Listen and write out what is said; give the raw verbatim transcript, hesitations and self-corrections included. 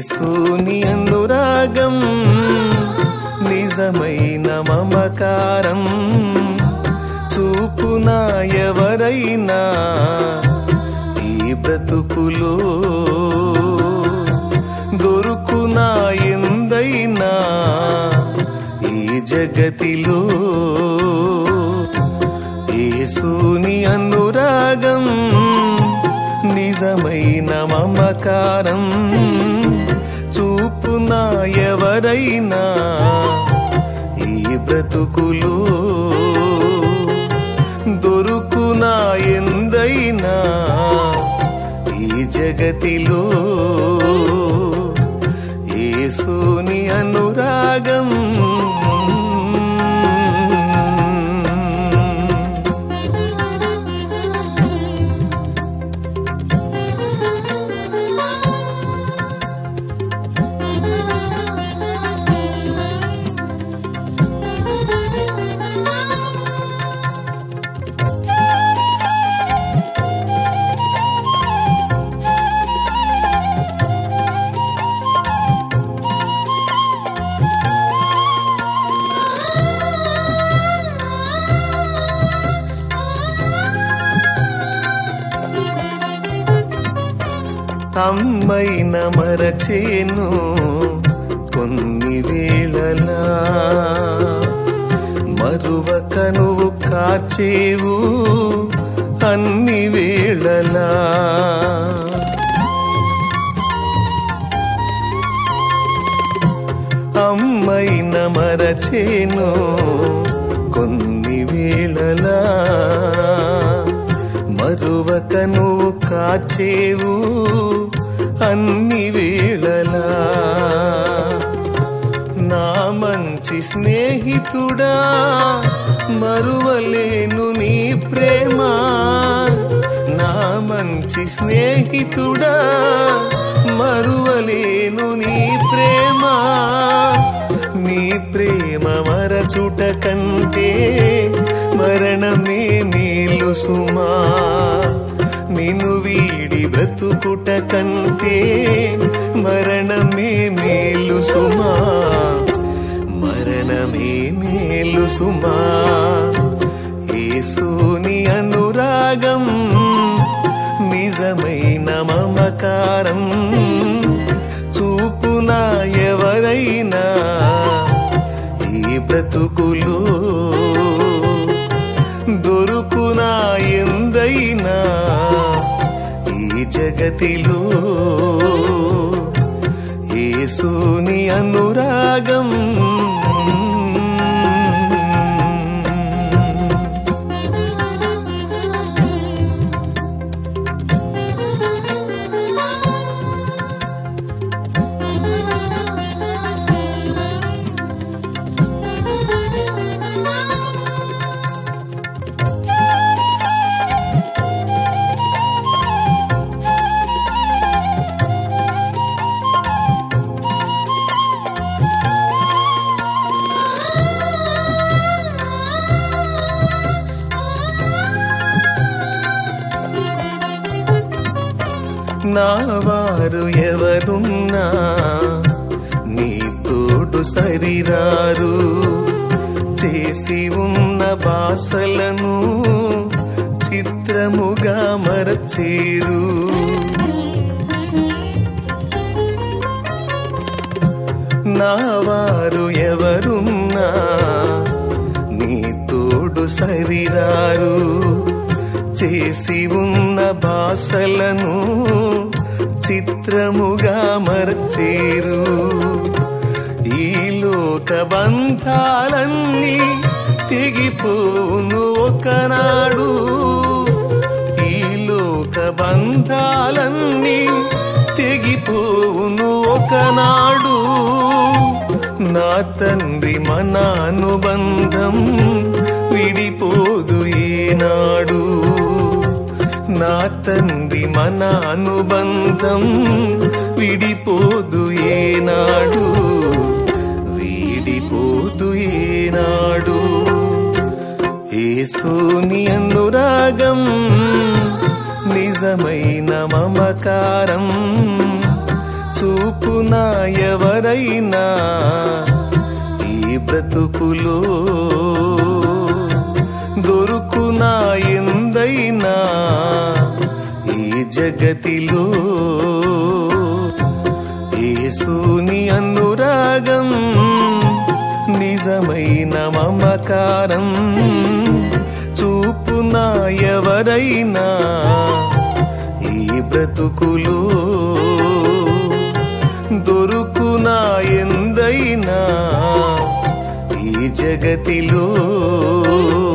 యేసుని అనురాగం నిజమైన మమకారం చూపునా ఎవరైనా ఈ బ్రతుకులో దొరుకునా ఎందైనా ఈ జగతిలో యేసుని అనురాగం నిజమైన మమకారం చూపునా ఎవరైనా ఈ బ్రతుకులో దొరుకునా ఎందైనా ఈ జగతిలో యేసుని అనురాగం అమ్మైన మరచేను కొన్ని వేళలా మరువక నువ్వు కాచేవు అన్ని వేళలా అమ్మైన మరచేను కొన్ని వేళలా మరువక నువ్వు కాచేవు అన్ని వేళలా నా మంచి స్నేహితుడా మరువలేను నీ ప్రేమ నా మంచి స్నేహితుడా మరువలేను నీ ప్రేమ నీ ప్రేమ మరచుట కంటే మరణమే మేలు సుమా నిన్ను వీడి బ్రతుకుట కంటే మరణమే మేలు సుమా మరణమే మేలు సుమా యేసుని అనురాగం నిజమైన మమకారం చూపునా ఎవరైనా ఈ బ్రతుకులో దొరుకునా ఎందైనా ఈ జగతిలో యేసుని అనురాగం నా వారు ఎవరున్నా నీ తోడు సరిరారు చేసి ఉన్న బాసలను చిత్రముగా మరచేరు నా వారు ఎవరున్నా నీ తోడు సరిరారు చేసి ఉన్న బాసలను చిత్రముగా మరచేరు ఈ లోక బంధాలన్నీ తెగిపోను ఒకనాడు ఈ లోక బంధాలన్నీ తెగిపోను ఒకనాడు నా తండ్రి మన అనుబంధం విడిపోదు ఏనాడు నా తండ్రి మన అనుబంధం విడిపోదు ఏనాడు విడిపోదు ఏనాడు యేసుని అనురాగం నిజమైన మమకారం చూపునా ఎవరైనా ఈ బ్రతుకులో దొరుకునా ఎందైనా ఈ జగతిలో యేసుని అనురాగం నిజమైన మమకారం చూపునా ఎవరైనా ఈ బ్రతుకులో దొరుకునా ఎందైనా ఈ జగతిలో